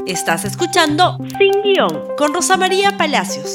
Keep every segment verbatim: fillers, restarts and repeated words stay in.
Estás escuchando Sin Guión con Rosa María Palacios.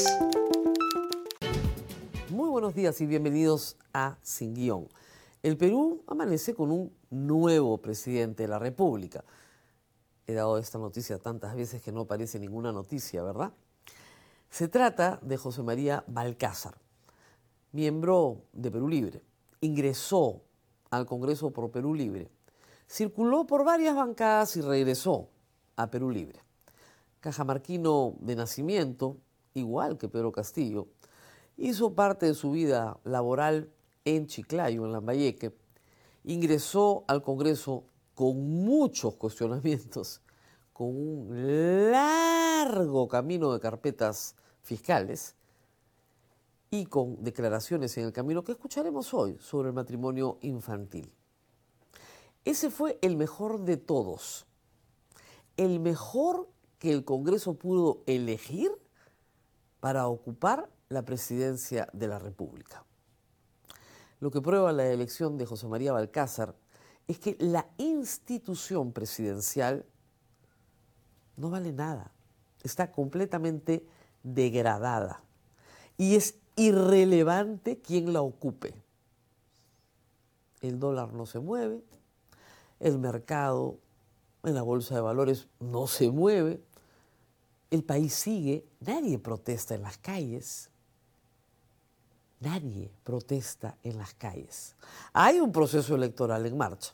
Muy buenos días y bienvenidos a Sin Guión. El Perú amanece con un nuevo presidente de la República. He dado esta noticia tantas veces que no parece ninguna noticia, ¿verdad? Se trata de José María Balcázar, miembro de Perú Libre. Ingresó al Congreso por Perú Libre. Circuló por varias bancadas y regresó a Perú Libre. Cajamarquino de nacimiento, igual que Pedro Castillo, hizo parte de su vida laboral en Chiclayo, en Lambayeque. Ingresó al Congreso con muchos cuestionamientos, con un largo camino de carpetas fiscales y con declaraciones en el camino que escucharemos hoy sobre el matrimonio infantil. Ese fue el mejor de todos, el mejor que el Congreso pudo elegir para ocupar la presidencia de la República. Lo que prueba la elección de José María Balcázar es que la institución presidencial no vale nada, está completamente degradada y es irrelevante quién la ocupe. El dólar no se mueve, el mercado en la bolsa de valores no se mueve, el país sigue, nadie protesta en las calles, nadie protesta en las calles. Hay un proceso electoral en marcha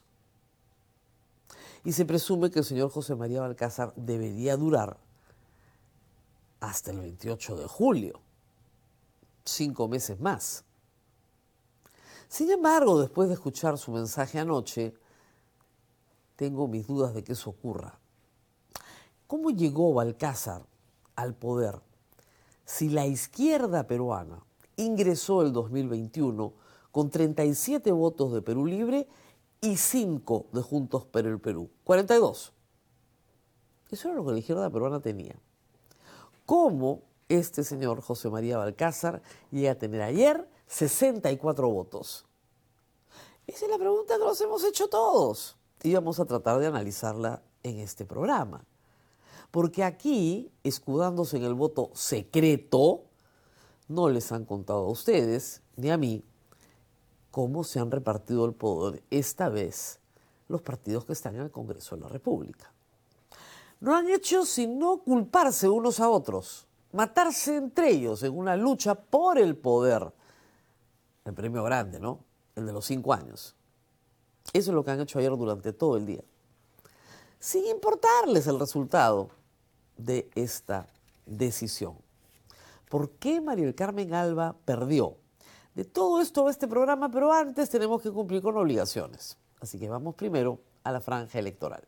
y se presume que el señor José María Balcázar debería durar hasta el veintiocho de julio, cinco meses más. Sin embargo, después de escuchar su mensaje anoche, tengo mis dudas de que eso ocurra. ¿Cómo llegó Balcázar al poder si la izquierda peruana ingresó el dos mil veintiuno con treinta y siete votos de Perú Libre y cinco de Juntos por el Perú? cuarenta y dos. Eso era lo que la izquierda peruana tenía. ¿Cómo este señor José María Balcázar llega a tener ayer sesenta y cuatro votos? Esa es la pregunta que nos hemos hecho todos. Y vamos a tratar de analizarla en este programa. Porque aquí, escudándose en el voto secreto, no les han contado a ustedes, ni a mí, cómo se han repartido el poder esta vez los partidos que están en el Congreso de la República. No han hecho sino culparse unos a otros, matarse entre ellos en una lucha por el poder. El premio grande, ¿no? El de los cinco años. Eso es lo que han hecho ayer durante todo el día, sin importarles el resultado de esta decisión. ¿Por qué María del Carmen Alba perdió? De todo esto va este programa, pero antes tenemos que cumplir con obligaciones. Así que vamos primero a la franja electoral.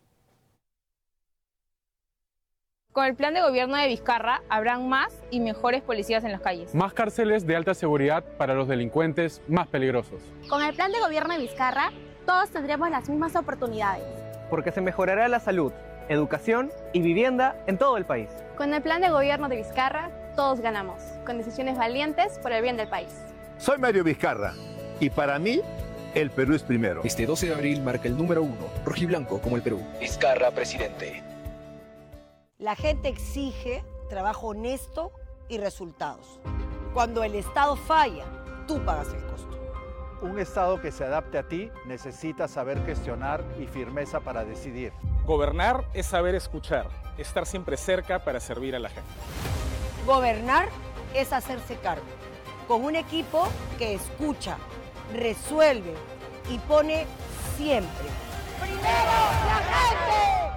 Con el plan de gobierno de Vizcarra, habrán más y mejores policías en las calles. Más cárceles de alta seguridad para los delincuentes más peligrosos. Con el plan de gobierno de Vizcarra, todos tendremos las mismas oportunidades. Porque se mejorará la salud, educación y vivienda en todo el país. Con el plan de gobierno de Vizcarra, todos ganamos, con decisiones valientes por el bien del país. Soy Mario Vizcarra y para mí, el Perú es primero. Este doce de abril marca el número uno, rojiblanco como el Perú. Vizcarra, presidente. La gente exige trabajo honesto y resultados. Cuando el Estado falla, tú pagas el costo. Un Estado que se adapte a ti necesita saber gestionar y firmeza para decidir. Gobernar es saber escuchar, estar siempre cerca para servir a la gente. Gobernar es hacerse cargo, con un equipo que escucha, resuelve y pone siempre ¡primero la gente!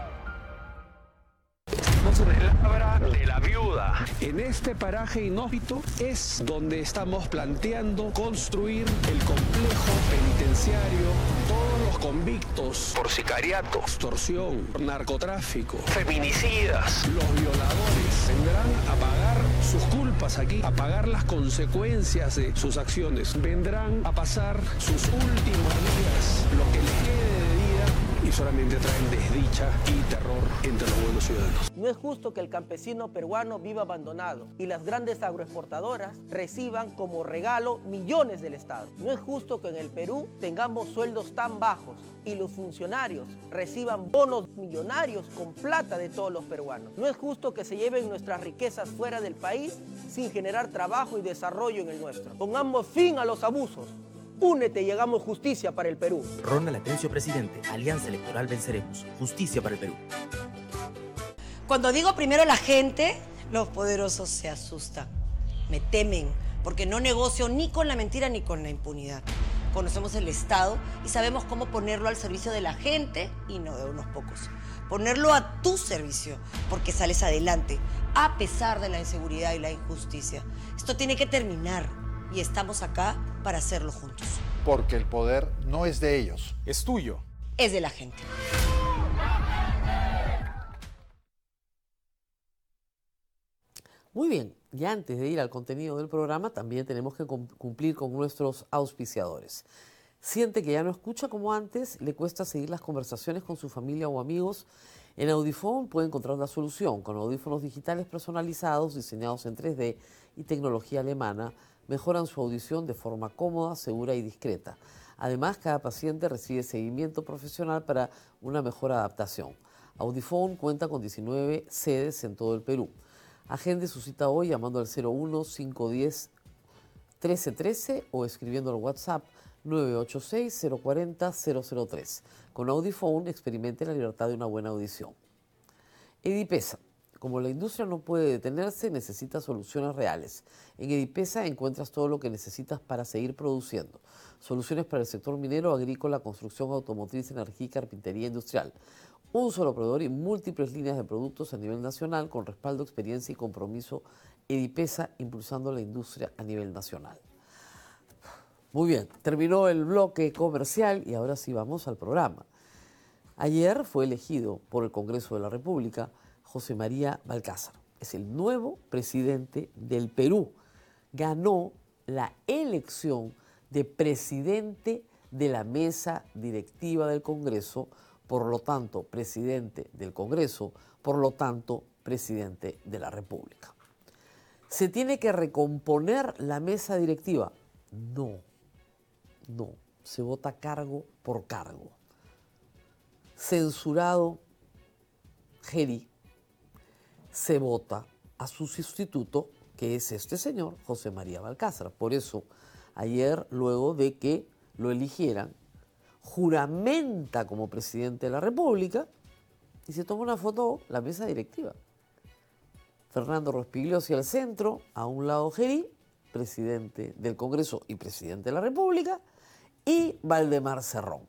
Palabra de la viuda. En este paraje inhóspito es donde estamos planteando construir el complejo penitenciario. Todos los convictos por sicariato, extorsión, narcotráfico, feminicidas, los violadores vendrán a pagar sus culpas aquí, a pagar las consecuencias de sus acciones. Vendrán a pasar sus últimos días, lo que les quede de vida, y y solamente traen desdicha y terror entre los buenos ciudadanos. No es justo que el campesino peruano viva abandonado y las grandes agroexportadoras reciban como regalo millones del Estado. No es justo que en el Perú tengamos sueldos tan bajos y los funcionarios reciban bonos millonarios con plata de todos los peruanos. No es justo que se lleven nuestras riquezas fuera del país sin generar trabajo y desarrollo en el nuestro. Pongamos fin a los abusos. Únete y hagamos justicia para el Perú. Ronald Atencio, presidente. Alianza Electoral Venceremos. Justicia para el Perú. Cuando digo primero la gente, los poderosos se asustan, me temen, porque no negocio ni con la mentira ni con la impunidad. Conocemos el Estado y sabemos cómo ponerlo al servicio de la gente y no de unos pocos. Ponerlo a tu servicio, porque sales adelante, a pesar de la inseguridad y la injusticia. Esto tiene que terminar y estamos acá para hacerlo juntos. Porque el poder no es de ellos. Es tuyo. Es de la gente. Muy bien, y antes de ir al contenido del programa, también tenemos que cumplir con nuestros auspiciadores. Siente que ya no escucha como antes, le cuesta seguir las conversaciones con su familia o amigos. En Audifone puede encontrar la solución. Con audífonos digitales personalizados, diseñados en tres D y tecnología alemana, mejoran su audición de forma cómoda, segura y discreta. Además, cada paciente recibe seguimiento profesional para una mejor adaptación. Audifone cuenta con diecinueve sedes en todo el Perú. Agende su cita hoy llamando al cero uno, cinco uno cero, uno tres uno tres o escribiendo al WhatsApp nueve ocho seis, cero cuatro cero, cero cero tres. Con Audifone experimente la libertad de una buena audición. Edipesa. Como la industria no puede detenerse, necesita soluciones reales. En Edipesa encuentras todo lo que necesitas para seguir produciendo. Soluciones para el sector minero, agrícola, construcción, automotriz, energía y carpintería industrial. Un solo proveedor y múltiples líneas de productos a nivel nacional con respaldo, experiencia y compromiso. Edipesa, impulsando la industria a nivel nacional. Muy bien, terminó el bloque comercial y ahora sí vamos al programa. Ayer fue elegido por el Congreso de la República José María Balcázar. Es el nuevo presidente del Perú. Ganó la elección de presidente de la mesa directiva del Congreso, por lo tanto, presidente del Congreso, por lo tanto, presidente de la República. ¿Se tiene que recomponer la mesa directiva? No, no. Se vota cargo por cargo. Censurado Geri, se vota a su sustituto, que es este señor, José María Balcázar. Por eso, ayer, luego de que lo eligieran, juramenta como presidente de la República y se toma una foto la mesa directiva. Fernando Rospigliosi al centro, a un lado Geri, presidente del Congreso y presidente de la República, y Valdemar Cerrón.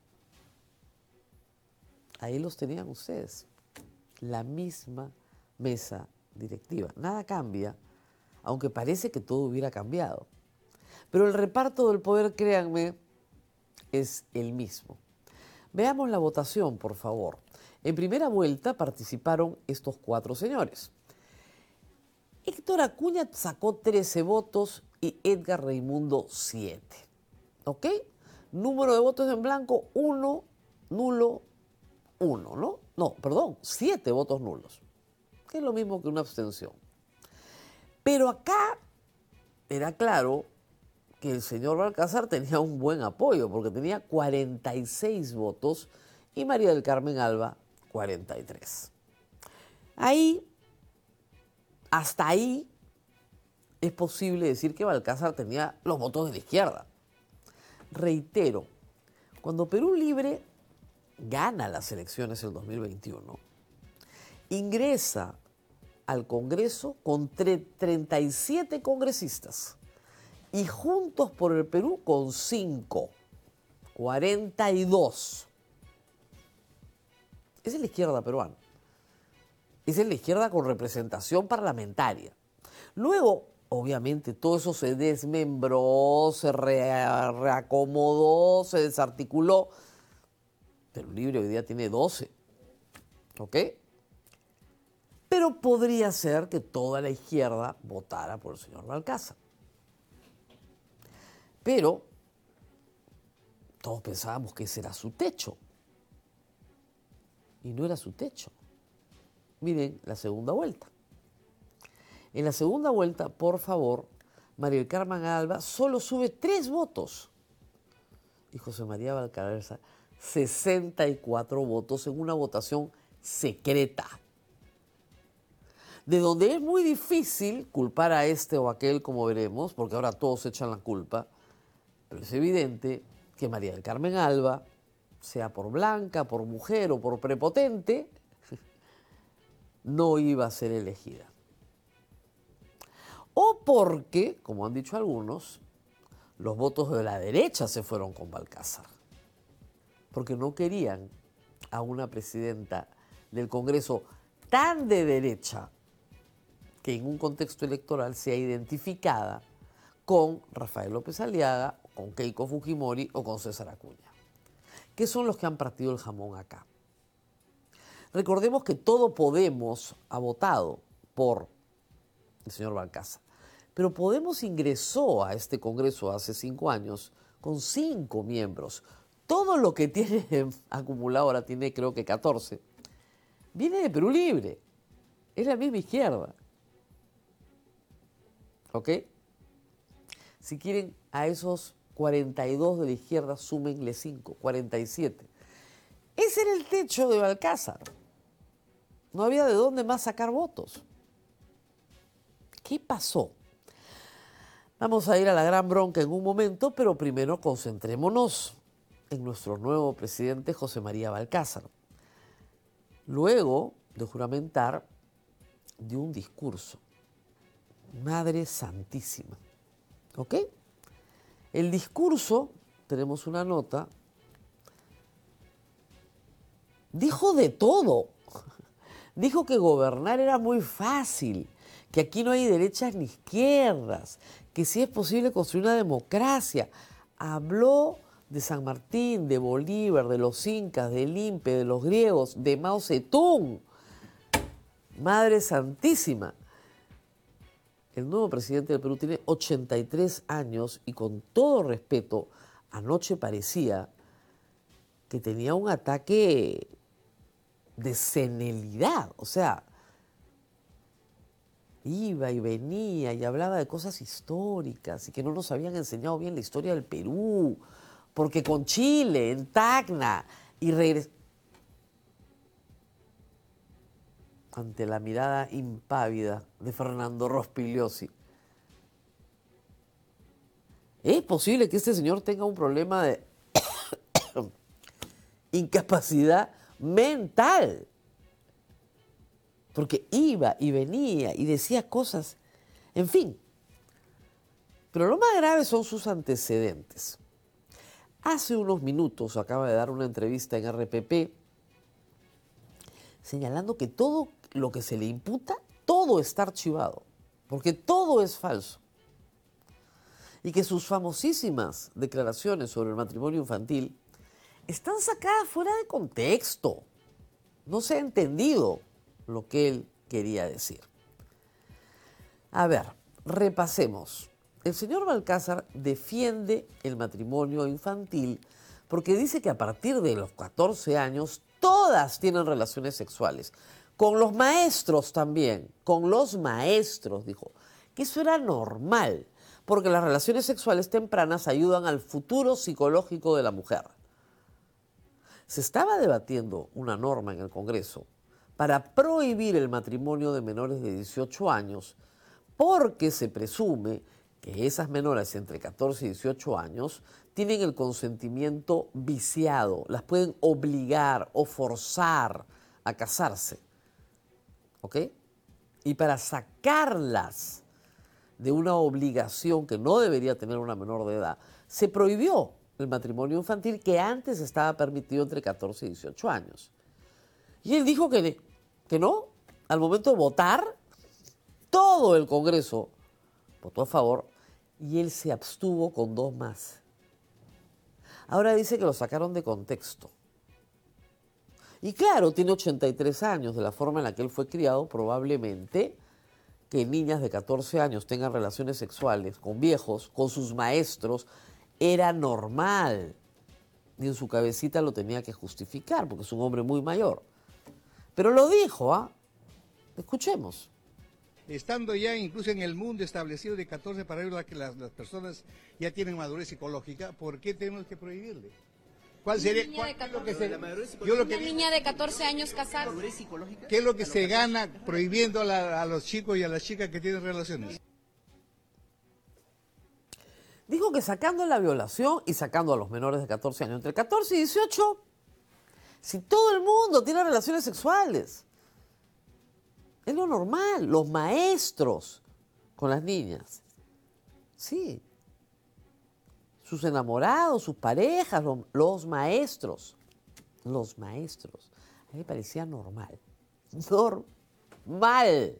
Ahí los tenían ustedes, la misma mesa directiva. Nada cambia, aunque parece que todo hubiera cambiado. Pero el reparto del poder, créanme, es el mismo. Veamos la votación, por favor. En primera vuelta participaron estos cuatro señores. Héctor Acuña sacó trece votos y Edgar Raimundo siete. ¿Ok? Número de votos en blanco, uno, nulo, uno, ¿no? No, perdón, siete votos nulos, que es lo mismo que una abstención. Pero acá era claro que el señor Balcázar tenía un buen apoyo, porque tenía cuarenta y seis votos y María del Carmen Alba cuarenta y tres. Ahí, hasta ahí, es posible decir que Balcázar tenía los votos de la izquierda. Reitero, cuando Perú Libre gana las elecciones del dos mil veintiuno, ingresa al Congreso con treinta y siete congresistas y Juntos por el Perú con cinco, cuarenta y dos. Esa es la izquierda peruana. Esa es la izquierda con representación parlamentaria. Luego, obviamente, todo eso se desmembró, se re- reacomodó, se desarticuló. Perú Libre hoy día tiene doce. ¿Ok? Pero podría ser que toda la izquierda votara por el señor Balcázar. Pero todos pensábamos que ese era su techo. y no era su techo. Miren la segunda vuelta. En la segunda vuelta, por favor, María del Carmen Alba solo sube tres votos. Y José María Valcárcel, sesenta y cuatro votos en una votación secreta. De donde es muy difícil culpar a este o aquel, como veremos, porque ahora todos echan la culpa, pero es evidente que María del Carmen Alba, sea por blanca, por mujer o por prepotente, no iba a ser elegida. O porque, como han dicho algunos, los votos de la derecha se fueron con Balcázar, porque no querían a una presidenta del Congreso tan de derecha que en un contexto electoral sea identificada con Rafael López Aliaga, con Keiko Fujimori o con César Acuña, que son los que han partido el jamón acá. Recordemos que todo Podemos ha votado por el señor Balcázar, pero Podemos ingresó a este Congreso hace cinco años con cinco miembros. Todo lo que tiene acumulado, ahora tiene creo que catorce, viene de Perú Libre. Es la misma izquierda. ¿Ok? Si quieren, a esos cuarenta y dos de la izquierda, súmenle cinco, cuarenta y siete. Ese era el techo de Balcázar. No había de dónde más sacar votos. ¿Qué pasó? Vamos a ir a la gran bronca en un momento, pero primero concentrémonos en nuestro nuevo presidente José María Balcázar. Luego de juramentar, dio un discurso. Madre Santísima. ¿Ok? El discurso, tenemos una nota, dijo de todo. Dijo que gobernar era muy fácil, que aquí no hay derechas ni izquierdas, que sí es posible construir una democracia. Habló de San Martín, de Bolívar, de los incas, del Impe, de los griegos, de Mao Zedong. Madre Santísima. El nuevo presidente del Perú tiene ochenta y tres años y, con todo respeto, anoche parecía que tenía un ataque de senilidad. O sea, iba y venía y hablaba de cosas históricas y que no nos habían enseñado bien la historia del Perú, porque con Chile, en Tacna, y regresó ante la mirada impávida de Fernando Rospigliosi. ¿Es posible que este señor tenga un problema de incapacidad mental? Porque iba y venía y decía cosas, en fin. Pero lo más grave son sus antecedentes. Hace unos minutos acaba de dar una entrevista en R P P señalando que todo lo que se le imputa, todo está archivado, porque todo es falso. Y que sus famosísimas declaraciones sobre el matrimonio infantil están sacadas fuera de contexto. No se ha entendido lo que él quería decir. A ver, repasemos. El señor Balcázar defiende el matrimonio infantil porque dice que a partir de los catorce años todas tienen relaciones sexuales. Con los maestros también, con los maestros, dijo, que eso era normal, porque las relaciones sexuales tempranas ayudan al futuro psicológico de la mujer. Se estaba debatiendo una norma en el Congreso para prohibir el matrimonio de menores de dieciocho años, porque se presume que esas menores entre catorce y dieciocho años tienen el consentimiento viciado, las pueden obligar o forzar a casarse. ¿Ok? Y para sacarlas de una obligación que no debería tener una menor de edad, se prohibió el matrimonio infantil que antes estaba permitido entre catorce y dieciocho años. Y él dijo que, que no. Al momento de votar, todo el Congreso votó a favor y él se abstuvo con dos más. Ahora dice que lo sacaron de contexto. Y claro, tiene ochenta y tres años, de la forma en la que él fue criado, probablemente que niñas de catorce años tengan relaciones sexuales con viejos, con sus maestros, era normal. Y en su cabecita lo tenía que justificar, porque es un hombre muy mayor. Pero lo dijo, ¿ah? Escuchemos. Estando ya incluso en el mundo establecido de catorce para arriba que las, las personas ya tienen madurez psicológica, ¿por qué tenemos que prohibirle? ¿Cuál sería Una niña cuál, de qué es lo que catorce, se, yo lo que una niña de catorce años casada? ¿Qué es lo que se gana prohibiendo a, la, a los chicos y a las chicas que tienen relaciones? Dijo que sacando la violación y sacando a los menores de catorce años, entre catorce y dieciocho, si todo el mundo tiene relaciones sexuales, es lo normal, los maestros con las niñas, sí, sus enamorados, sus parejas, los, los maestros, los maestros, a mí me parecía normal, normal.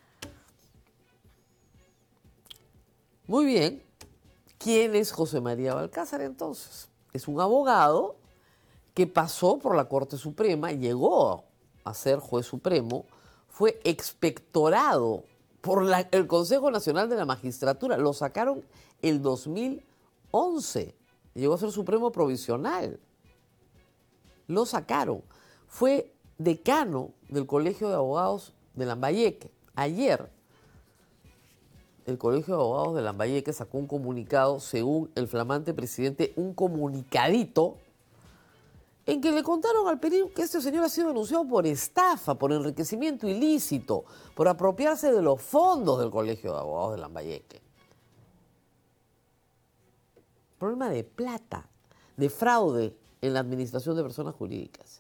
Muy bien, ¿quién es José María Balcázar entonces? Es un abogado que pasó por la Corte Suprema, llegó a ser juez supremo, fue expectorado por la, el Consejo Nacional de la Magistratura. Lo sacaron el dos mil once. Llegó a ser supremo provisional. Lo sacaron. Fue decano del Colegio de Abogados de Lambayeque. Ayer, el Colegio de Abogados de Lambayeque sacó un comunicado, según el flamante presidente, un comunicadito, en que le contaron al Perú que este señor ha sido denunciado por estafa, por enriquecimiento ilícito, por apropiarse de los fondos del Colegio de Abogados de Lambayeque. Problema de plata, de fraude en la administración de personas jurídicas.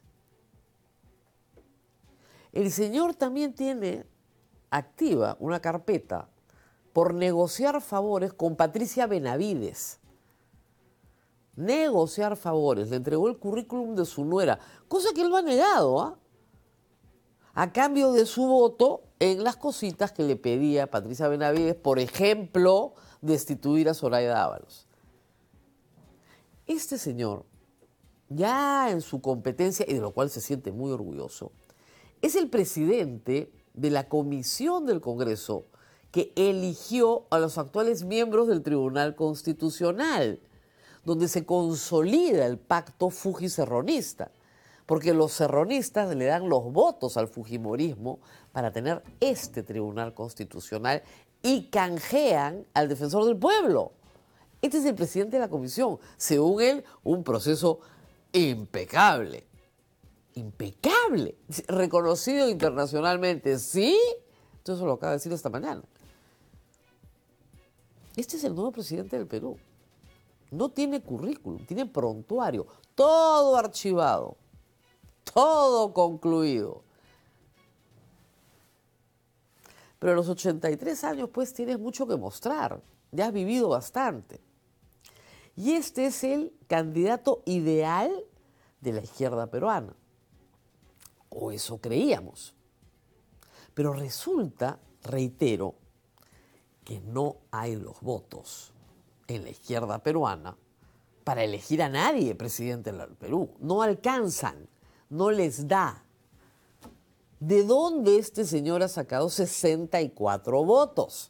El señor también tiene activa una carpeta por negociar favores con Patricia Benavides. Negociar favores, le entregó el currículum de su nuera, cosa que él lo ha negado, ¿ah? A cambio de su voto en las cositas que le pedía Patricia Benavides, por ejemplo, destituir a Zoraida Ábalos. Este señor, ya en su competencia, y de lo cual se siente muy orgulloso, es el presidente de la comisión del Congreso que eligió a los actuales miembros del Tribunal Constitucional, donde se consolida el pacto fujicerronista, porque los serronistas le dan los votos al fujimorismo para tener este Tribunal Constitucional y canjean al defensor del pueblo. Este es el presidente de la comisión. Según él, un proceso impecable. Impecable. Reconocido internacionalmente. ¿Sí? Entonces eso lo acaba de decir esta mañana. Este es el nuevo presidente del Perú. No tiene currículum, tiene prontuario. Todo archivado. Todo concluido. Pero a los ochenta y tres años, pues, tienes mucho que mostrar. Ya has vivido bastante. Y este es el candidato ideal de la izquierda peruana. O eso creíamos. Pero resulta, reitero, que no hay los votos en la izquierda peruana para elegir a nadie presidente del Perú. No alcanzan, no les da. ¿De dónde este señor ha sacado sesenta y cuatro votos?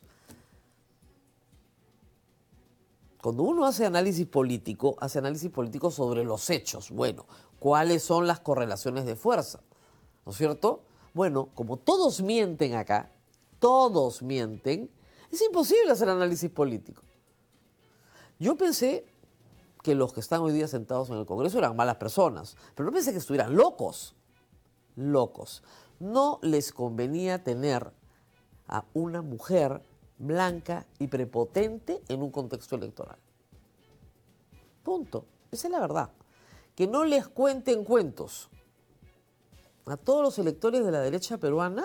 Cuando uno hace análisis político, hace análisis político sobre los hechos. Bueno, ¿cuáles son las correlaciones de fuerza? ¿No es cierto? Bueno, como todos mienten acá, todos mienten, es imposible hacer análisis político. Yo pensé que los que están hoy día sentados en el Congreso eran malas personas, pero no pensé que estuvieran locos. Locos. No les convenía tener a una mujer blanca y prepotente en un contexto electoral. Punto. Esa es la verdad. Que no les cuenten cuentos a todos los electores de la derecha peruana,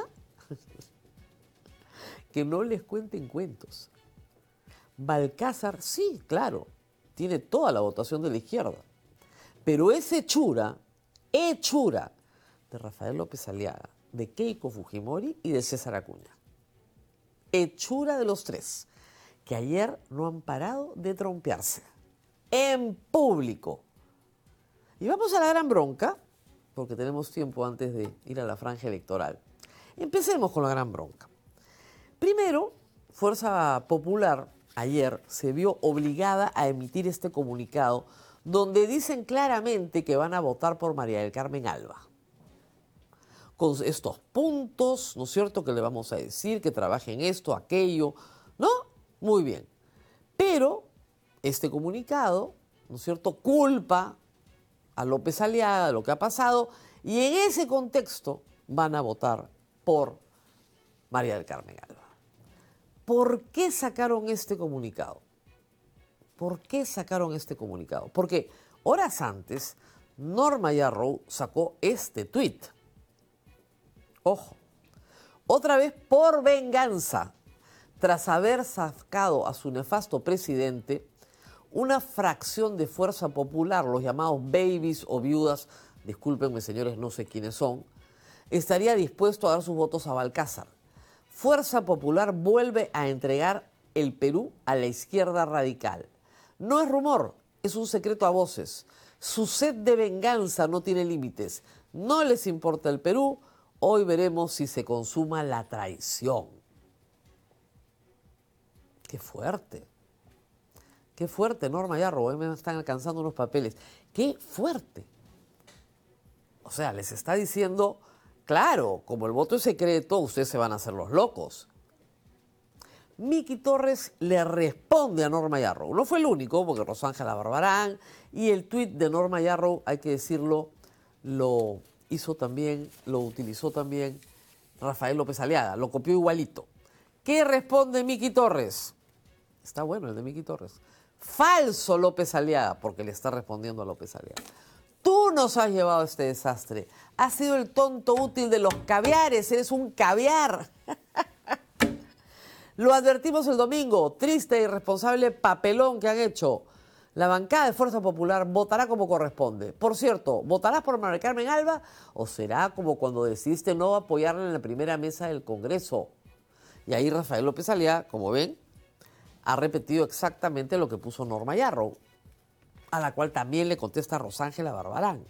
que no les cuenten cuentos. Balcázar, sí, claro, tiene toda la votación de la izquierda, pero es hechura, hechura de Rafael López Aliaga, de Keiko Fujimori y de César Acuña. Hechura de los tres, que ayer no han parado de trompearse en público. Y vamos a la gran bronca, porque tenemos tiempo antes de ir a la franja electoral. Empecemos con la gran bronca. Primero, Fuerza Popular ayer se vio obligada a emitir este comunicado donde dicen claramente que van a votar por María del Carmen Alba. con estos puntos, ¿no es cierto?, que le vamos a decir, que trabaje en esto, aquello, ¿no? Muy bien. Pero este comunicado, ¿no es cierto?, culpa a López Aliaga de lo que ha pasado y en ese contexto van a votar por María del Carmen Alba. ¿Por qué sacaron este comunicado? ¿Por qué sacaron este comunicado? Porque horas antes, Norma Yarrow sacó este tuit. Ojo, otra vez por venganza, tras haber sacado a su nefasto presidente, una fracción de Fuerza Popular, los llamados babies o viudas, discúlpenme señores, no sé quiénes son, estaría dispuesto a dar sus votos a Balcázar. Fuerza Popular vuelve a entregar el Perú a la izquierda radical. No es rumor, es un secreto a voces. Su sed de venganza no tiene límites. No les importa el Perú. Hoy veremos si se consuma la traición. Qué fuerte. Qué fuerte, Norma Yarrow. Hoy me están alcanzando unos papeles. Qué fuerte. O sea, les está diciendo, claro, como el voto es secreto, ustedes se van a hacer los locos. Miki Torres le responde a Norma Yarrow. No fue el único, porque Rosángela Barbarán y el tuit de Norma Yarrow, hay que decirlo, lo hizo también, lo utilizó también Rafael López Aliaga, lo copió igualito. ¿Qué responde Miki Torres? Está bueno el de Miki Torres. Falso López Aliaga, porque le está respondiendo a López Aliaga. Tú nos has llevado a este desastre. Has sido el tonto útil de los caviares, eres un caviar. Lo advertimos el domingo, triste e irresponsable papelón que han hecho. La bancada de Fuerza Popular votará como corresponde. Por cierto, ¿votarás por María Carmen Alba o será como cuando decidiste no apoyarla en la primera mesa del Congreso? Y ahí Rafael López Aliaga, como ven, ha repetido exactamente lo que puso Norma Yarrow, a la cual también le contesta Rosángela Barbarán.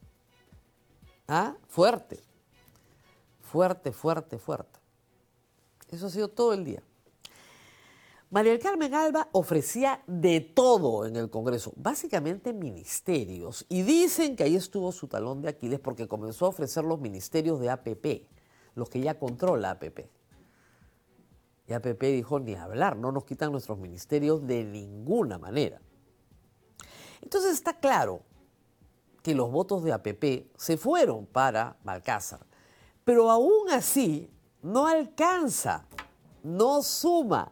¿Ah? Fuerte. Fuerte, fuerte, fuerte. Eso ha sido todo el día. María del Carmen Alba ofrecía de todo en el Congreso, básicamente ministerios, y dicen que ahí estuvo su talón de Aquiles porque comenzó a ofrecer los ministerios de A P P, los que ya controla A P P. Y A P P dijo, ni hablar, no nos quitan nuestros ministerios de ninguna manera. Entonces está claro que los votos de A P P se fueron para Balcázar, pero aún así no alcanza, no suma.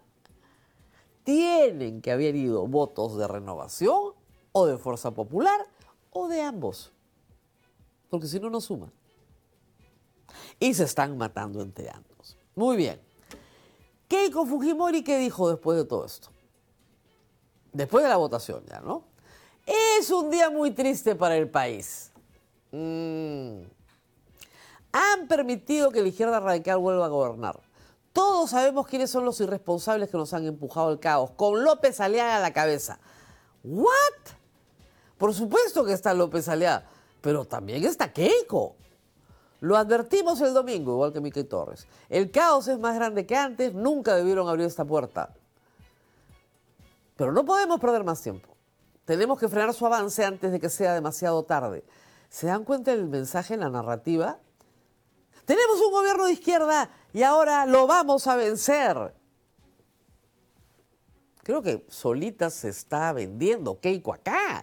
Tienen que haber ido votos de Renovación o de Fuerza Popular o de ambos, porque si no, no suma. Y se están matando entre ambos. Muy bien. Keiko Fujimori, ¿qué dijo después de todo esto? Después de la votación ya, ¿no? Es un día muy triste para el país. Mm. Han permitido que la izquierda radical vuelva a gobernar. Todos sabemos quiénes son los irresponsables que nos han empujado al caos, con López Aliaga a la cabeza. ¿What? Por supuesto que está López Aliaga, pero también está Keiko. Lo advertimos el domingo, igual que Miki Torres. El caos es más grande que antes, nunca debieron abrir esta puerta. Pero no podemos perder más tiempo. Tenemos que frenar su avance antes de que sea demasiado tarde. ¿Se dan cuenta del mensaje en la narrativa? Tenemos un gobierno de izquierda y ahora lo vamos a vencer. Creo que solita se está vendiendo Keiko acá.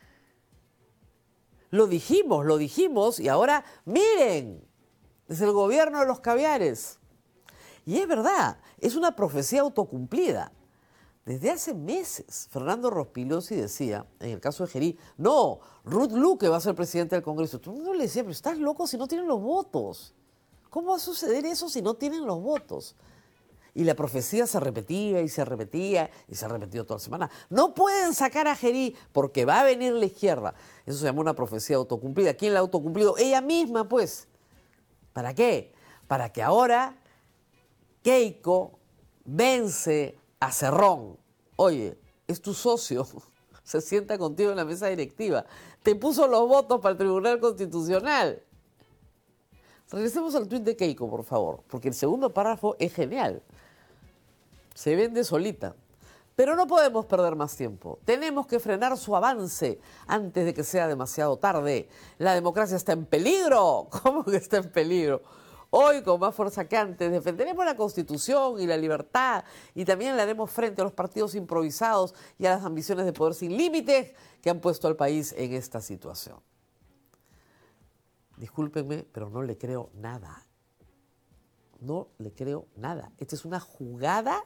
Lo dijimos, lo dijimos y ahora miren, es el gobierno de los caviares. Y es verdad, es una profecía autocumplida. Desde hace meses, Fernando Rospigliosi decía, en el caso de Gerí, no, Ruth Luque va a ser presidente del Congreso. Todo el mundo le decía, pero estás loco si no tienen los votos. ¿Cómo va a suceder eso si no tienen los votos? Y la profecía se repetía y se repetía y se ha repetido toda la semana. No pueden sacar a Gerí porque va a venir la izquierda. Eso se llama una profecía autocumplida. ¿Quién la ha autocumplido? Ella misma, pues. ¿Para qué? Para que ahora Keiko vence a Cerrón. Oye, es tu socio. Se sienta contigo en la mesa directiva. Te puso los votos para el Tribunal Constitucional. Regresemos al tuit de Keiko, por favor, porque el segundo párrafo es genial. Se vende solita. Pero no podemos perder más tiempo. Tenemos que frenar su avance antes de que sea demasiado tarde. La democracia está en peligro. ¿Cómo que está en peligro? Hoy, con más fuerza que antes, defenderemos la Constitución y la libertad y también le haremos frente a los partidos improvisados y a las ambiciones de poder sin límites que han puesto al país en esta situación. Discúlpenme, pero no le creo nada. No le creo nada. Esta es una jugada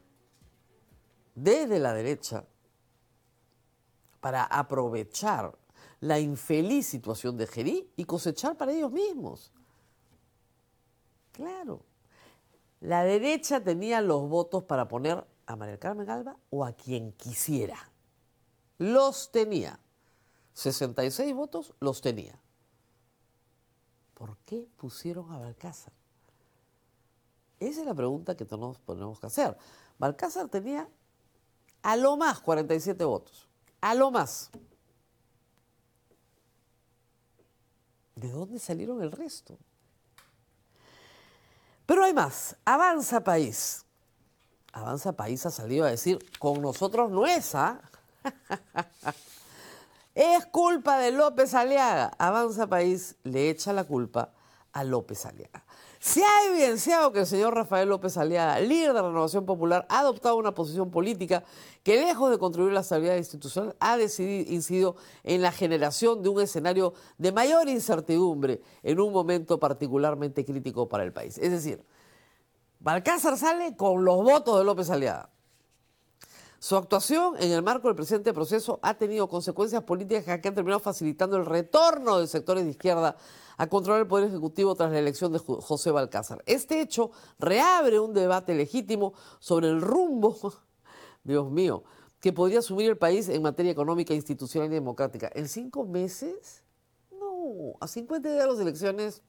desde la derecha para aprovechar la infeliz situación de Gerí y cosechar para ellos mismos. Claro. La derecha tenía los votos para poner a María del Carmen Alba o a quien quisiera. Los tenía. sesenta y seis votos los tenía. ¿Por qué pusieron a Balcázar? Esa es la pregunta que todos tenemos que hacer. Balcázar tenía a lo más cuarenta y siete votos. A lo más. ¿De dónde salieron el resto? Pero hay más. Avanza País. Avanza País ha salido a decir, con nosotros no es, ¿ah? Es culpa de López Aliaga. Avanza País le echa la culpa a López Aliaga. Se ha evidenciado que el señor Rafael López Aliaga, líder de Renovación Popular, ha adoptado una posición política que, lejos de contribuir a la estabilidad institucional, ha decidido, incidido en la generación de un escenario de mayor incertidumbre en un momento particularmente crítico para el país. Es decir, Balcázar sale con los votos de López Aliaga. Su actuación en el marco del presente proceso ha tenido consecuencias políticas que han terminado facilitando el retorno de sectores de izquierda a controlar el Poder Ejecutivo tras la elección de José Balcázar. Este hecho reabre un debate legítimo sobre el rumbo, Dios mío, que podría asumir el país en materia económica, institucional y democrática. ¿En cinco meses? No, a cincuenta días de las elecciones.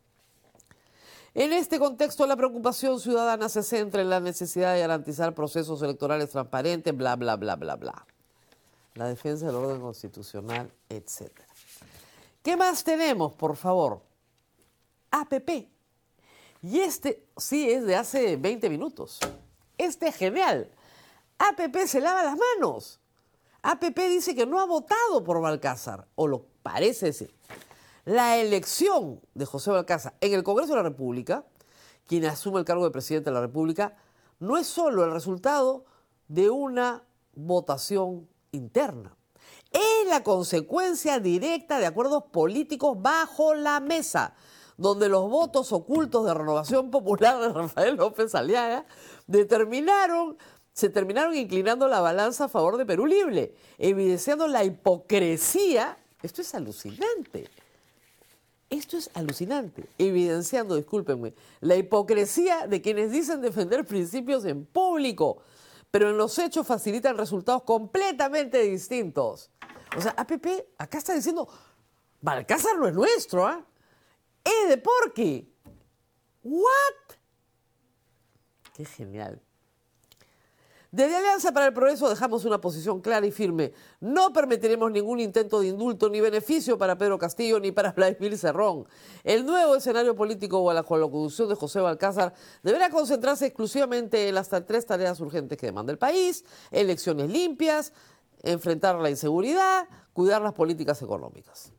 En este contexto, la preocupación ciudadana se centra en la necesidad de garantizar procesos electorales transparentes, bla, bla, bla, bla, bla. La defensa del orden constitucional, etcétera. ¿Qué más tenemos, por favor? A P P. Y este sí es de hace veinte minutos. Este es genial. A P P se lava las manos. A P P dice que no ha votado por Balcázar, o lo parece decir. La elección de José Balcázar en el Congreso de la República, quien asume el cargo de presidente de la República, no es solo el resultado de una votación interna. Es la consecuencia directa de acuerdos políticos bajo la mesa, donde los votos ocultos de Renovación Popular de Rafael López Aliaga determinaron, se terminaron inclinando la balanza a favor de Perú Libre, evidenciando la hipocresía. Esto es alucinante. Esto es alucinante, evidenciando, discúlpenme, la hipocresía de quienes dicen defender principios en público, pero en los hechos facilitan resultados completamente distintos. O sea, A P P acá está diciendo, Balcázar no es nuestro, ¿ah? ¿eh? Es de Porqui. ¿What? Qué genial. Desde Alianza para el Progreso dejamos una posición clara y firme. No permitiremos ningún intento de indulto ni beneficio para Pedro Castillo ni para Vladimir Cerrón. El nuevo escenario político bajo la conducción de José Balcázar deberá concentrarse exclusivamente en las tres tareas urgentes que demanda el país: elecciones limpias, enfrentar la inseguridad, cuidar las políticas económicas.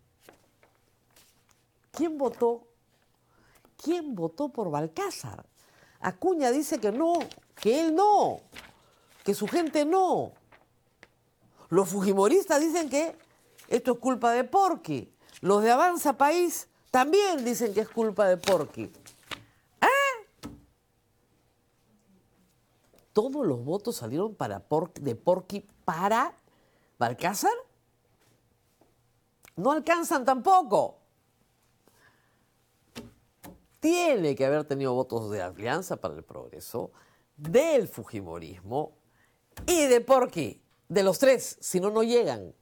¿Quién votó? ¿Quién votó por Balcázar? Acuña dice que no, que él no. Que su gente no. Los fujimoristas dicen que esto es culpa de Porqui. Los de Avanza País también dicen que es culpa de Porqui. ¿Eh? ¿Todos los votos salieron para Por- de Porqui para Balcázar? No alcanzan tampoco. Tiene que haber tenido votos de Alianza para el Progreso, del fujimorismo y de Porqui, de los tres, si no, no llegan.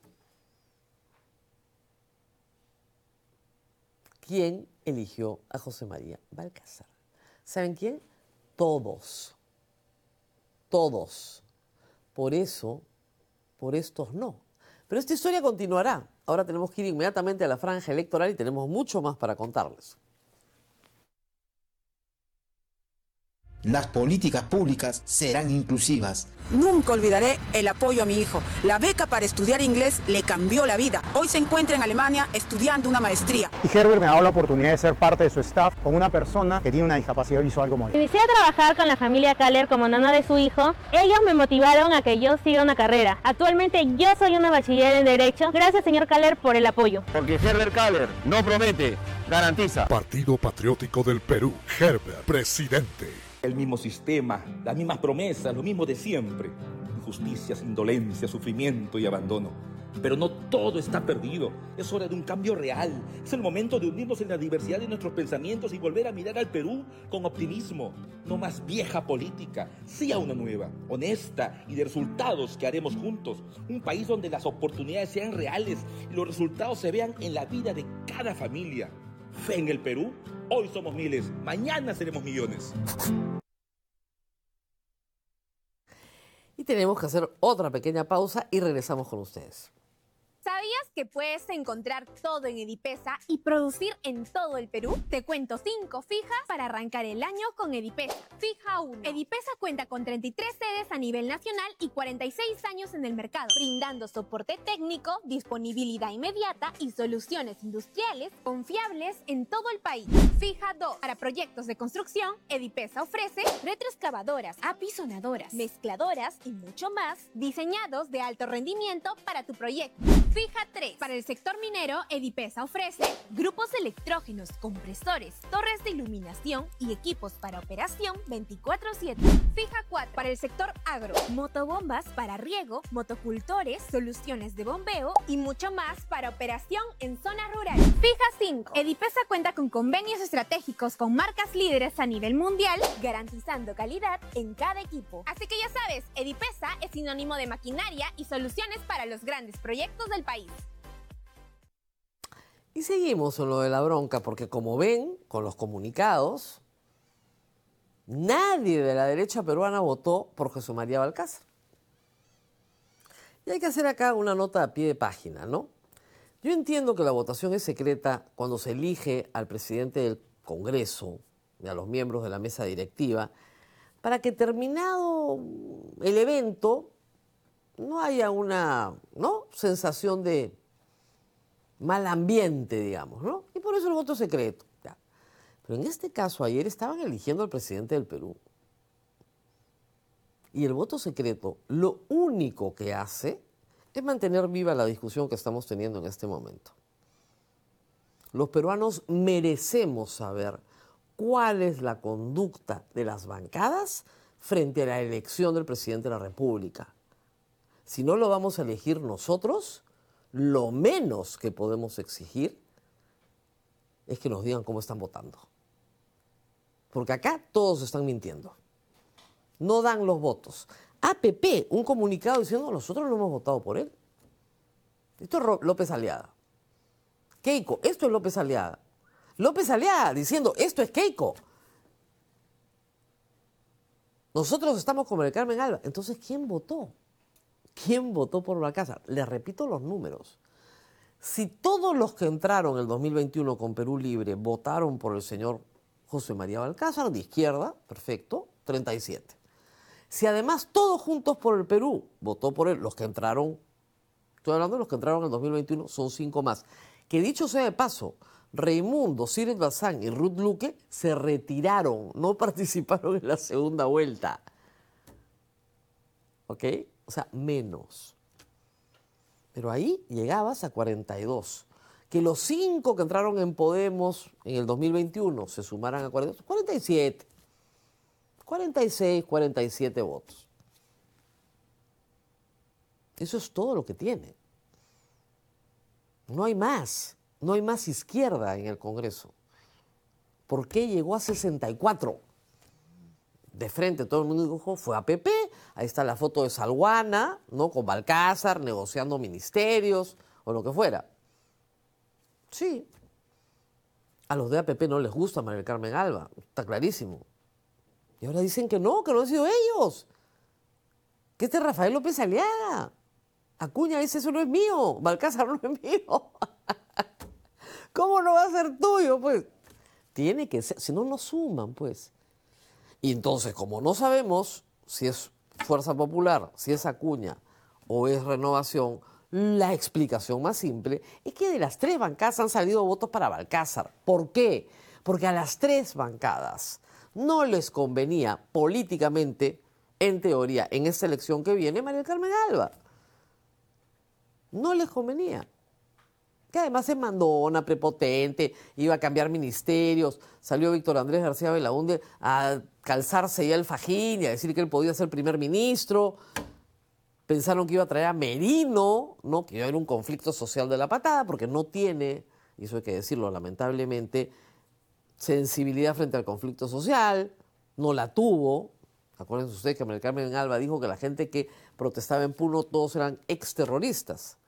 ¿Quién eligió a José María Balcázar? ¿Saben quién? Todos. Todos. Por eso, por estos no. Pero esta historia continuará. Ahora tenemos que ir inmediatamente a la franja electoral y tenemos mucho más para contarles. Las políticas públicas serán inclusivas. Nunca olvidaré el apoyo a mi hijo. La beca para estudiar inglés le cambió la vida. Hoy se encuentra en Alemania estudiando una maestría. Y Herbert me ha dado la oportunidad de ser parte de su staff con una persona que tiene una discapacidad visual como yo. Inicié a trabajar con la familia Kaller como nana de su hijo. Ellos me motivaron a que yo siga una carrera. Actualmente yo soy una bachiller en Derecho. Gracias, señor Kaller, por el apoyo. Porque Herbert Kaller no promete, garantiza. Partido Patriótico del Perú. Herbert, presidente. El mismo sistema, las mismas promesas, lo mismo de siempre. Injusticias, indolencia, sufrimiento y abandono. Pero no todo está perdido. Es hora de un cambio real. Es el momento de unirnos en la diversidad de nuestros pensamientos y volver a mirar al Perú con optimismo. No más vieja política, sí a una nueva, honesta y de resultados que haremos juntos. Un país donde las oportunidades sean reales y los resultados se vean en la vida de cada familia. Fe en el Perú. Hoy somos miles, mañana seremos millones. Y tenemos que hacer otra pequeña pausa y regresamos con ustedes. ¿Sabías que puedes encontrar todo en Edipesa y producir en todo el Perú? Te cuento cinco fijas para arrancar el año con Edipesa. Fija uno. Edipesa cuenta con treinta y tres sedes a nivel nacional y cuarenta y seis años en el mercado, brindando soporte técnico, disponibilidad inmediata y soluciones industriales confiables en todo el país. Fija dos. Para proyectos de construcción, Edipesa ofrece retroexcavadoras, apisonadoras, mezcladoras y mucho más, diseñados de alto rendimiento para tu proyecto. Fija tres. Para el sector minero, Edipesa ofrece grupos electrógenos, compresores, torres de iluminación y equipos para operación veinticuatro siete. Fija cuatro. Para el sector agro, motobombas para riego, motocultores, soluciones de bombeo y mucho más para operación en zonas rurales. Fija cinco. Edipesa cuenta con convenios estratégicos con marcas líderes a nivel mundial, garantizando calidad en cada equipo. Así que ya sabes, Edipesa es sinónimo de maquinaria y soluciones para los grandes proyectos del país. Y seguimos en lo de la bronca, porque como ven, con los comunicados, nadie de la derecha peruana votó por José María Valcárcel. Y hay que hacer acá una nota a pie de página, ¿no? Yo entiendo que la votación es secreta cuando se elige al presidente del Congreso y a los miembros de la mesa directiva, para que terminado el evento no haya una, ¿no?, sensación de mal ambiente, digamos, ¿no? Y por eso el voto es secreto. Ya. Pero en este caso, ayer estaban eligiendo al presidente del Perú. Y el voto secreto lo único que hace es mantener viva la discusión que estamos teniendo en este momento. Los peruanos merecemos saber cuál es la conducta de las bancadas frente a la elección del presidente de la República. Si no lo vamos a elegir nosotros, lo menos que podemos exigir es que nos digan cómo están votando. Porque acá todos están mintiendo. No dan los votos. A P P, un comunicado diciendo, nosotros no hemos votado por él. Esto es López Aliaga. Keiko, esto es López Aliaga. López Aliaga diciendo, esto es Keiko. Nosotros estamos con el Carmen Alba. Entonces, ¿quién votó? ¿Quién votó por Valcárcel? Les repito los números. Si todos los que entraron en el dos mil veintiuno con Perú Libre votaron por el señor José María Valcárcel, de izquierda, perfecto, treinta y siete. Si además todos juntos por el Perú votó por él, los que entraron, estoy hablando de los que entraron en el dos mil veintiuno, son cinco más. Que dicho sea de paso, Raimundo, Cyril Bazán y Ruth Luque se retiraron, no participaron en la segunda vuelta. ¿Ok? O sea, menos. Pero ahí llegabas a cuarenta y dos. Que los cinco que entraron en Podemos en el dos mil veintiuno se sumaran a cuarenta y dos, cuarenta y siete. cuarenta y seis, cuarenta y siete votos. Eso es todo lo que tiene. No hay más. No hay más izquierda en el Congreso. ¿Por qué llegó a sesenta y cuatro? De frente todo el mundo dijo, fue A P P, ahí está la foto de Salguana, ¿no?, con Balcázar, negociando ministerios, o lo que fuera. Sí. A los de A P P no les gusta María del Carmen Alba, está clarísimo. Y ahora dicen que no, que no han sido ellos. Que este es Rafael López Aliaga. Acuña dice, eso no es mío, Balcázar no es mío. ¿Cómo no va a ser tuyo, pues? Tiene que ser, si no, no suman, pues. Y entonces, como no sabemos si es Fuerza Popular, si es Acuña o es Renovación, la explicación más simple es que de las tres bancadas han salido votos para Balcázar. ¿Por qué? Porque a las tres bancadas no les convenía políticamente, en teoría, en esta elección que viene, María del Carmen Alba. No les convenía. Que además es mandona, prepotente, iba a cambiar ministerios. Salió Víctor Andrés García Belaúnde a calzarse ya el fajín y a decir que él podía ser primer ministro. Pensaron que iba a traer a Merino, ¿no? Que iba a haber un conflicto social de la patada, porque no tiene, y eso hay que decirlo lamentablemente, sensibilidad frente al conflicto social, no la tuvo. Acuérdense ustedes que María Carmen Alba dijo que la gente que protestaba en Puno todos eran exterroristas.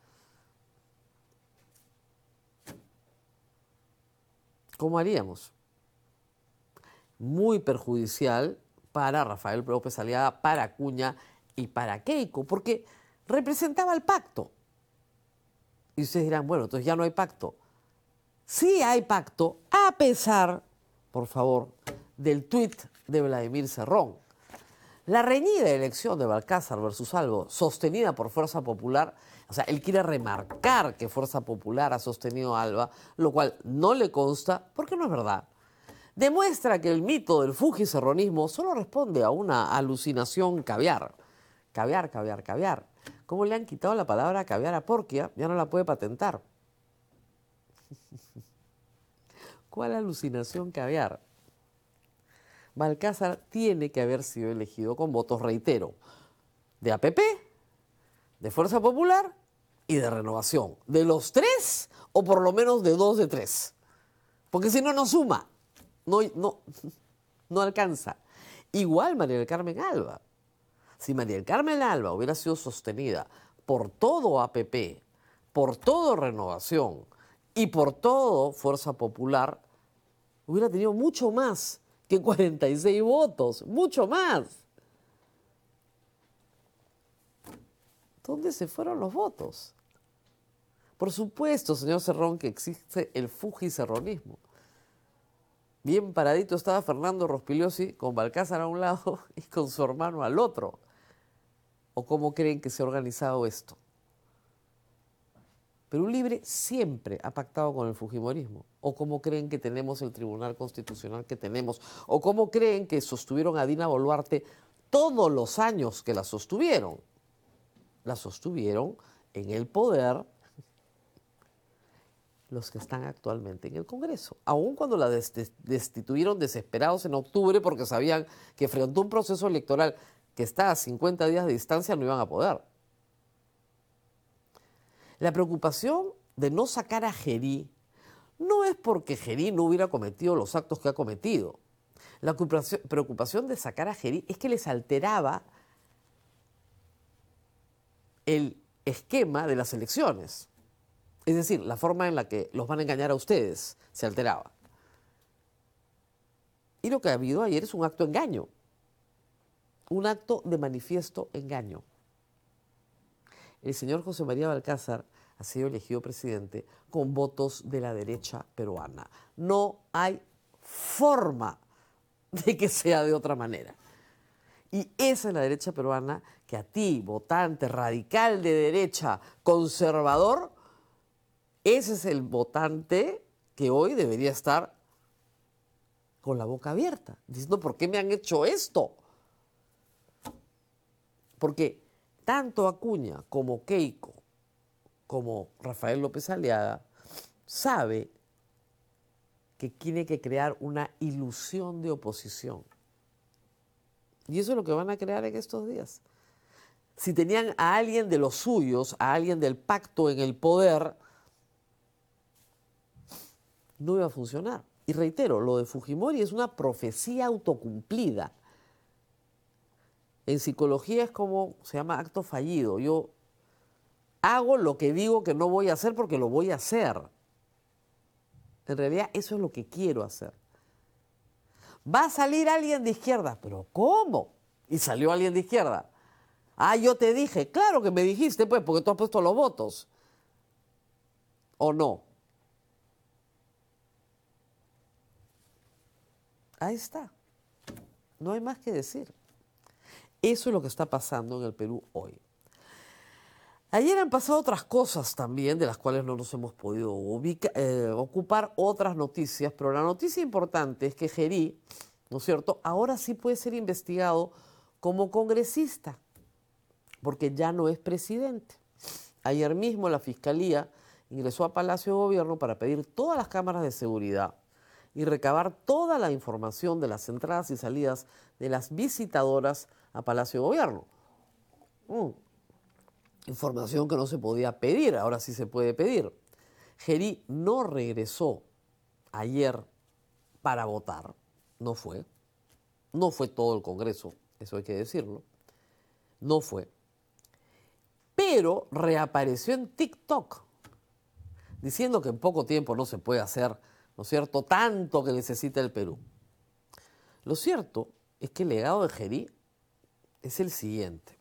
¿Cómo haríamos? Muy perjudicial para Rafael López Aliaga, para Acuña y para Keiko, porque representaba el pacto. Y ustedes dirán, bueno, entonces ya no hay pacto. Sí hay pacto, a pesar, por favor, del tuit de Vladimir Cerrón. La reñida elección de Balcázar versus Alba, sostenida por Fuerza Popular, o sea, él quiere remarcar que Fuerza Popular ha sostenido a Alba, lo cual no le consta porque no es verdad. Demuestra que el mito del fujicerronismo solo responde a una alucinación caviar. Caviar, caviar, caviar. ¿Cómo le han quitado la palabra caviar a Porquia? Ya no la puede patentar. ¿Cuál alucinación caviar? Balcázar tiene que haber sido elegido con votos, reitero, de A P P, de Fuerza Popular y de Renovación. De los tres, o por lo menos de dos de tres. Porque si no, no suma. No, no, no alcanza. Igual María del Carmen Alba. Si María del Carmen Alba hubiera sido sostenida por todo A P P, por todo Renovación y por todo Fuerza Popular, hubiera tenido mucho más que cuarenta y seis votos, mucho más. ¿Dónde se fueron los votos? Por supuesto, señor Cerrón, que existe el fujicerronismo. Bien paradito estaba Fernando Rospigliosi con Balcázar a un lado y con su hermano al otro. ¿O cómo creen que se ha organizado esto? Perú Libre siempre ha pactado con el fujimorismo. ¿O cómo creen que tenemos el Tribunal Constitucional que tenemos? ¿O cómo creen que sostuvieron a Dina Boluarte todos los años que la sostuvieron? La sostuvieron en el poder los que están actualmente en el Congreso. Aun cuando la destituyeron desesperados en octubre porque sabían que frente a un proceso electoral que está a cincuenta días de distancia no iban a poder. La preocupación de no sacar a Gerí no es porque Gerí no hubiera cometido los actos que ha cometido. La preocupación de sacar a Gerí es que les alteraba el esquema de las elecciones. Es decir, la forma en la que los van a engañar a ustedes se alteraba. Y lo que ha habido ayer es un acto de engaño. Un acto de manifiesto engaño. El señor José María Balcázar ha sido elegido presidente con votos de la derecha peruana. No hay forma de que sea de otra manera. Y esa es la derecha peruana que a ti, votante radical de derecha, conservador, ese es el votante que hoy debería estar con la boca abierta, diciendo, ¿por qué me han hecho esto? Porque tanto Acuña como Keiko, como Rafael López Aliaga, sabe que tiene que crear una ilusión de oposición. Y eso es lo que van a crear en estos días. Si tenían a alguien de los suyos, a alguien del pacto en el poder, no iba a funcionar. Y reitero, lo de Fujimori es una profecía autocumplida. En psicología es como, se llama acto fallido. Yo hago lo que digo que no voy a hacer porque lo voy a hacer. En realidad eso es lo que quiero hacer. Va a salir alguien de izquierda, pero ¿cómo? Y salió alguien de izquierda. Ah, yo te dije, claro que me dijiste, pues, porque tú has puesto los votos. ¿O no? Ahí está. No hay más que decir. Eso es lo que está pasando en el Perú hoy. Ayer han pasado otras cosas también de las cuales no nos hemos podido ubica, eh, ocupar otras noticias, pero la noticia importante es que Gerí, ¿no es cierto?, ahora sí puede ser investigado como congresista, porque ya no es presidente. Ayer mismo la Fiscalía ingresó a Palacio de Gobierno para pedir todas las cámaras de seguridad y recabar toda la información de las entradas y salidas de las visitadoras a Palacio de Gobierno. Mm. Información que no se podía pedir, ahora sí se puede pedir. Gerí no regresó ayer para votar, no fue. No fue todo el Congreso, eso hay que decirlo. No fue. Pero reapareció en TikTok, diciendo que en poco tiempo no se puede hacer, ¿no es cierto?, tanto que necesita el Perú. Lo cierto es que el legado de Gerí es el siguiente.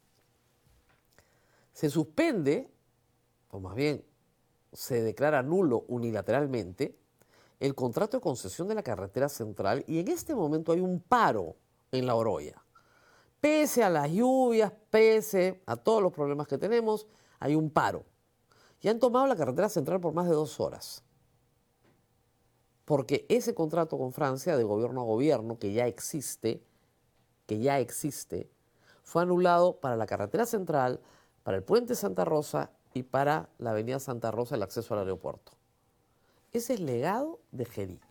Se suspende, o más bien se declara nulo unilateralmente, el contrato de concesión de la carretera central y en este momento hay un paro en La Oroya. Pese a las lluvias, pese a todos los problemas que tenemos, hay un paro. Y han tomado la carretera central por más de dos horas. Porque ese contrato con Francia de gobierno a gobierno, que ya existe, que ya existe, fue anulado para la carretera central, para el puente Santa Rosa y para la avenida Santa Rosa, el acceso al aeropuerto. Ese es el legado de Gerí.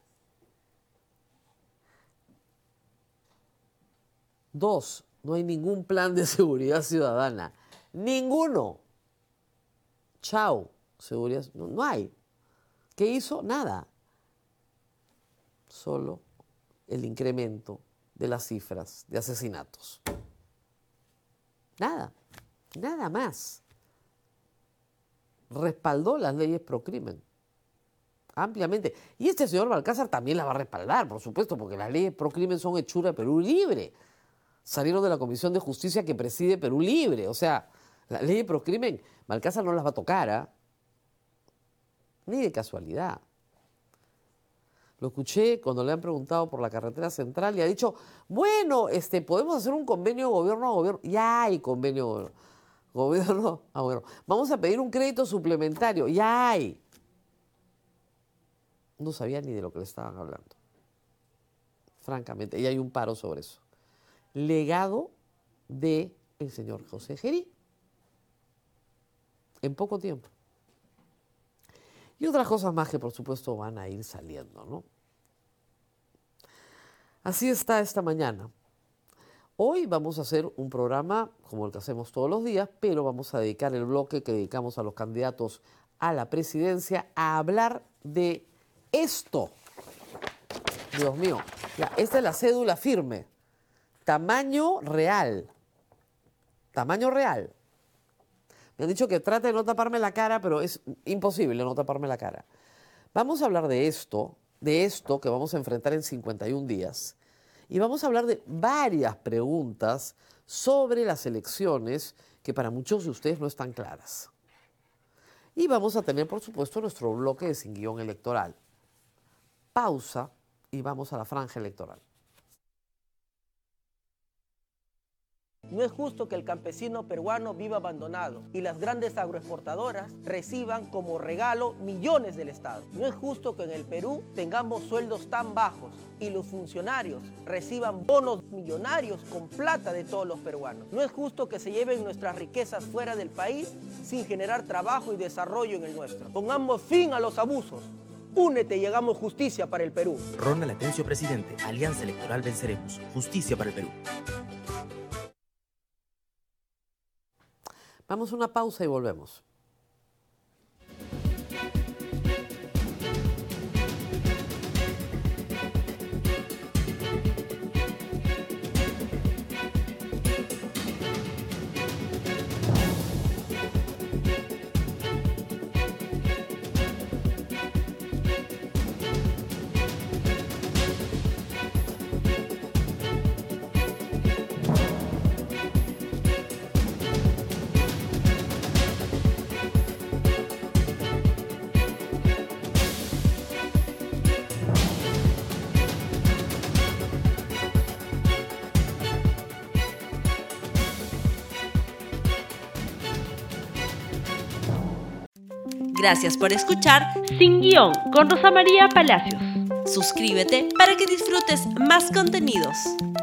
Dos, no hay ningún plan de seguridad ciudadana. Ninguno. Chao, seguridad. No, no hay. ¿Qué hizo? Nada. Solo el incremento de las cifras de asesinatos. Nada. Nada más. Respaldó las leyes pro crimen. Ampliamente. Y este señor Balcázar también las va a respaldar, por supuesto, porque las leyes pro crimen son hechura de Perú Libre. Salieron de la Comisión de Justicia que preside Perú Libre. O sea, las leyes pro crimen, Balcázar no las va a tocar, ¿eh? Ni de casualidad. Lo escuché cuando le han preguntado por la carretera central y ha dicho, bueno, este, podemos hacer un convenio gobierno a gobierno. Ya hay convenio gobierno, gobierno a gobierno. Vamos a pedir un crédito suplementario. Ya hay. No sabía ni de lo que le estaban hablando. Francamente, y hay un paro sobre eso. Legado del señor José Gerí. En poco tiempo. Y otras cosas más que por supuesto van a ir saliendo, ¿no? Así está esta mañana. Hoy vamos a hacer un programa como el que hacemos todos los días, pero vamos a dedicar el bloque que dedicamos a los candidatos a la presidencia a hablar de esto. Dios mío, ya, esta es la cédula firme. Tamaño real. Tamaño real. Me han dicho que trate de no taparme la cara, pero es imposible no taparme la cara. Vamos a hablar de esto, de esto que vamos a enfrentar en cincuenta y un días. Y vamos a hablar de varias preguntas sobre las elecciones que para muchos de ustedes no están claras. Y vamos a tener, por supuesto, nuestro bloque de Sin Guión Electoral. Pausa y vamos a la franja electoral. No es justo que el campesino peruano viva abandonado y las grandes agroexportadoras reciban como regalo millones del Estado. No es justo que en el Perú tengamos sueldos tan bajos y los funcionarios reciban bonos millonarios con plata de todos los peruanos. No es justo que se lleven nuestras riquezas fuera del país sin generar trabajo y desarrollo en el nuestro. Pongamos fin a los abusos. Únete y hagamos justicia para el Perú. Ronald Atencio, presidente. Alianza Electoral Venceremos. Justicia para el Perú. Vamos a una pausa y volvemos. Gracias por escuchar Sin Guión con Rosa María Palacios. Suscríbete para que disfrutes más contenidos.